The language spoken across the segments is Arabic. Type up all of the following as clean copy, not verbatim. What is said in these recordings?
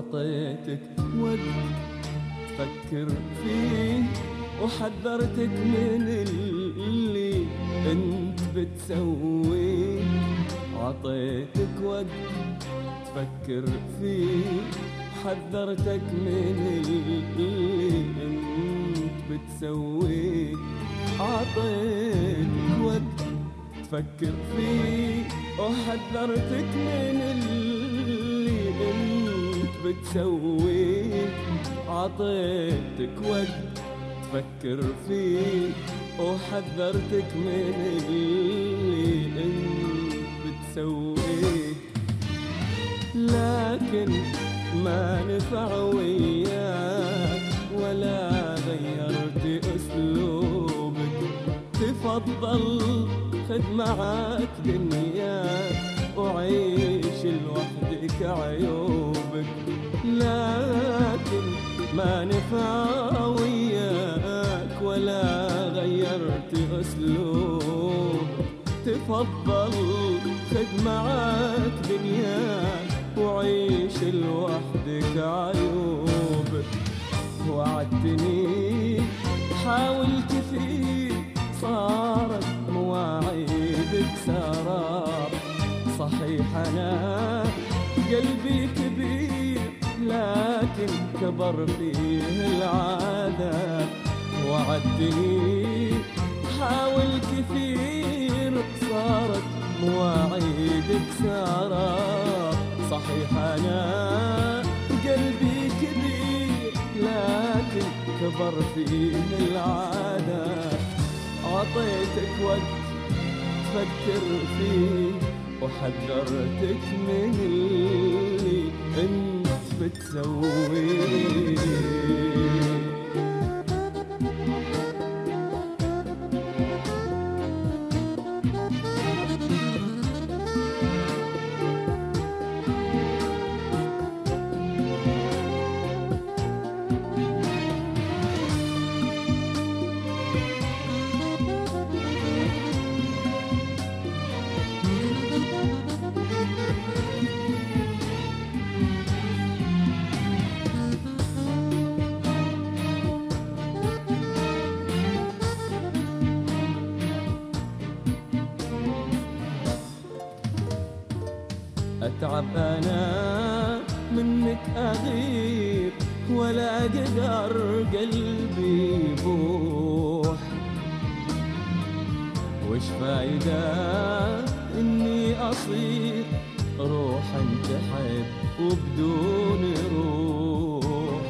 عطيتك وقت تفكر فيه، وحذرتك من اللي انت بتسويه. عطيتك وقت تفكر فيه، حذرتك من اللي انت بتسويه. عطيتك وقت تفكر فيه، وحذرتك من اللي انت بتسويه. عطيتك وقت تفكر فيه، وحذرتك من اللي انت بتسويه. لكن ما نفع وياك ولا غيرت اسلوبك. تفضل خد معاك دنياك وعيش لوحدك عيوبك. لكن ما نفع وياك ولا غيرت اسلوبك. تفضل خد معاك دنياك وعيش لوحدك عيوبك. وعدتني حاول كثير، صارت مواعيدك سراب. صحيح أنا قلبي كبير، لكن كبر فيه العادة. وعدتني حاول كثير، صارت مواعيدك سراب. صحيح أنا قلبي كبير، لكن كبر فيه العادة. عطيتك وقت تفكر فيه، وحذرتك من اللي انت بتسويه. أتعب أنا منك أغيب، ولا أقدر قلبي يبوح. وش فايدة إني أصير روحا تحب وبدون روح.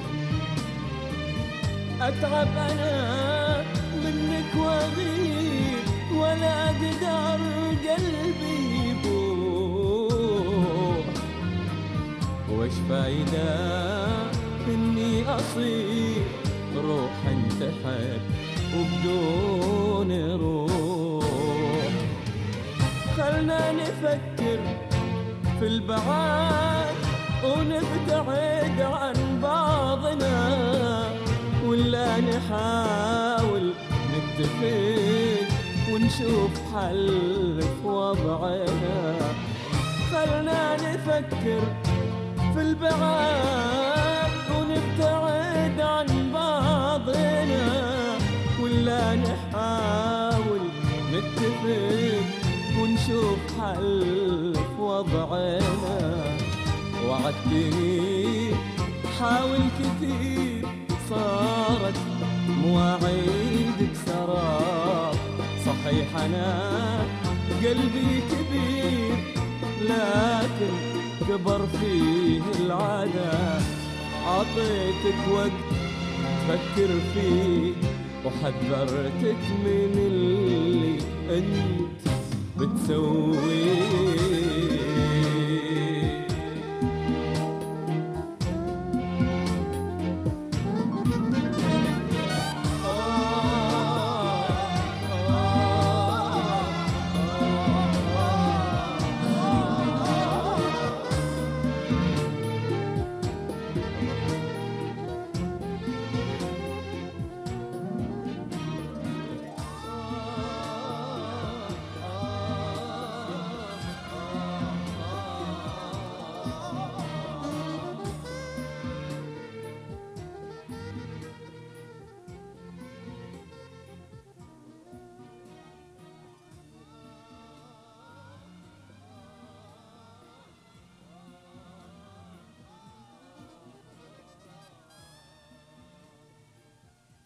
أتعب أنا منك وأغيب، ولا أقدر قلبي يبوح. وش فايدة إني أصير روحا تحب وبدون روح. خلنا نفكر في البعاد ونبتعد عن بعضنا، ولا نحاول نتفق ونشوف حل في وضعنا. خلنا نفكر في البعاد ونبتعد عن بعضنا، ولا نحاول نتفق ونشوف حل في وضعنا. وعدتني حاول كثير، صارت مواعيدك سراب. صحيح أنا قلبي كبير، لكن كبر فيه العادة. عطيتك وقت تفكر فيه، وحذرتك من اللي انت بتسويه.